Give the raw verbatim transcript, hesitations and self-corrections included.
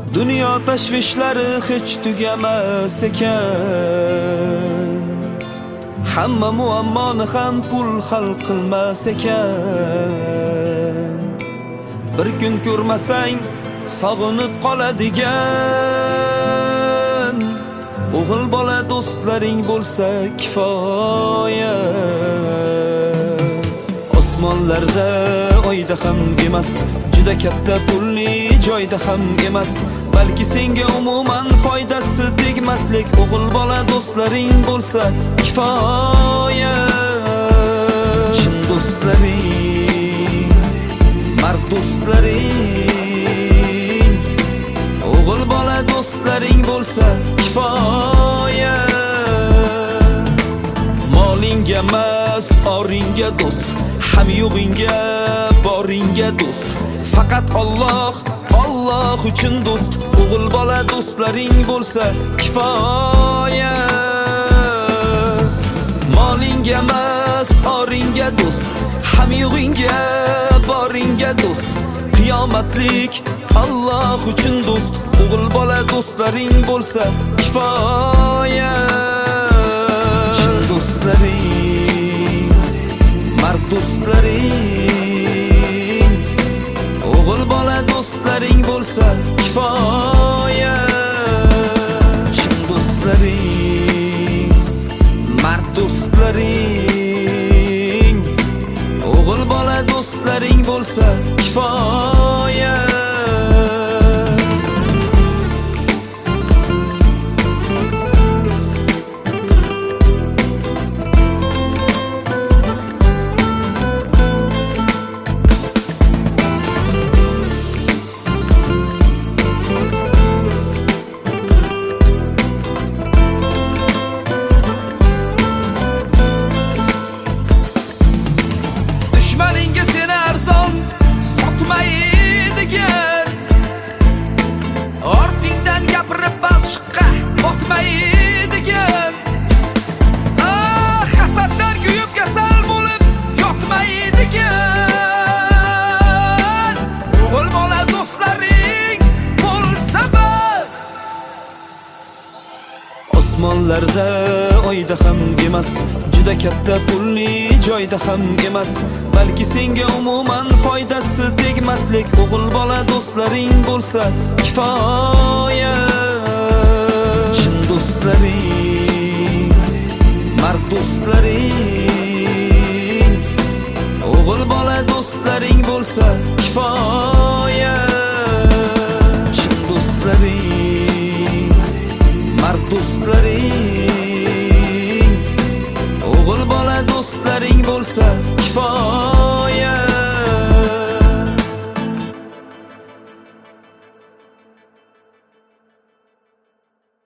Dunyo tashvishlari hech tugamas ekan. Hamma muammoni ham pul hal qilmas ekan. Bir kun ko'rmasang sog'inib qoladigan. O'g'il bola do'stlaring bo'lsa kifoya. Osmonlarda oyda ham emas, juda katta pulli joyda ham emas, balki senga umuman foydasi tegmaslik o'g'il bola do'stlaring bo'lsa kifoya. Chin do'stlaring, mard do'stlaring, o'g'il bola do'stlaring bo'lsa kifoya. Molingga emas, oringga do'st, ham yo'g'ingga boringga do'st. Faqat Alloh, Alloh uchun do'st, o'g'il bola do'stlaring bo'lsa kifoya. Molingga emas, oringga do'st, ham yo'g'ingga boringga do'st. Qiyomatlik Alloh uchun do'st, o'g'il bola do'stlaring bo'lsa kifoya. Chin do'stlaring, mard do'stlaring, o'g'il bola do'stlaring bo'lsa kifoya. Chin do'stlaring, mard do'stlaring, o'g'il bola do'stlaring bo'lsa kifoya. Ortingdan gapirib balchiqqa botmaydigan. Ah, hasaddan kuyib kasal bo'lib yotmaydigan. O'g'il bola do'stlaring bo'lsa bas. Osmonlarda oyda ham emas, juda katta pulli joyda ham emas, balki senga umuman foydasi tegmaslik o'g'il bola do'stlaring bo'lsa kifoya. Chin do'stlaring, mard do'stlaring, o'g'il bola do'stlaring bo'lsa kifoya. Chin do'stlaring, mard do'stlaring, o'g'il bola do'stlaring bo'lsa kifoya.